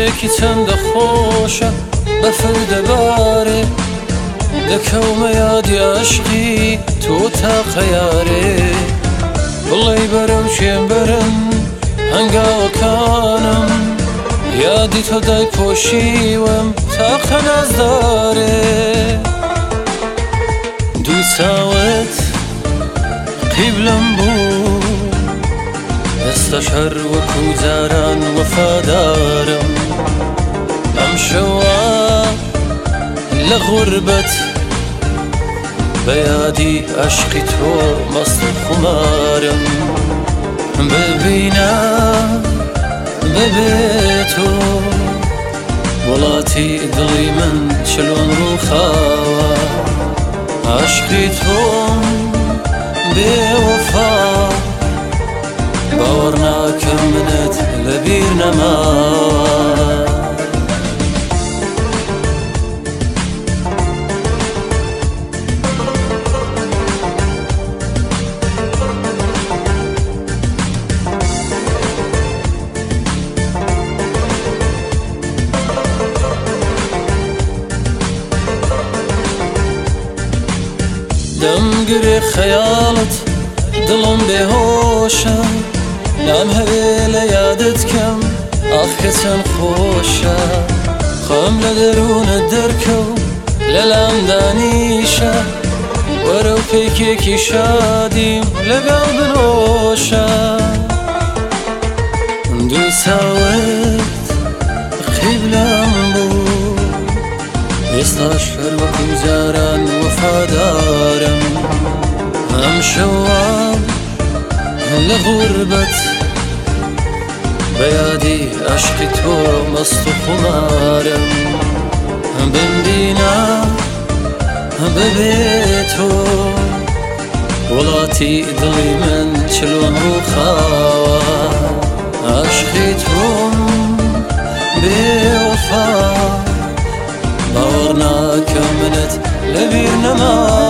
شتێکی چەندە خۆشە بەفر دەبارێ دەکەومە یادی عاشقی تۆ تاقە یارێ بڵێ بەرەو ژێنبەرم هەنگاوەکانم یادی تۆ دایپۆشیوەم تاقە نازدارێ دوو چاوت قیبلەم بوو ئێستاش هەر وەکو جاران وەفادارم ئەم شەوە لە غوربەت بە یادی عاشقی تۆ مەست خومارم ببینە ببێ تۆ وڵاتی دڵی من چلۆن ڕووخاوە عاشقی تۆم بێوەفا باوەڕ ناکەم منت لەبیر نەماوە دەمگرێ خەیاڵت دڵم بێهۆشە نام هەوێ لە یادت کەم ئاخ کە چەند خۆشە خۆم لە دەروونت دەرکەو لەلام دانیشە وەرە و پێکێکی شادیم لەگەڵ بنۆشە دوو چاوت قیبلەم بوو ئێستاش هەر وەکو جاران وەفادارم ئەم شەوە لە غوربەت بە یادی عاشقی تۆ مەست و خومارم بمبینە ببێ تۆ وڵاتی دڵی من چلۆن ڕووخاوە عاشقی تۆم بێوەفا باوەڕ ناکەم منت لەبیر نەماوە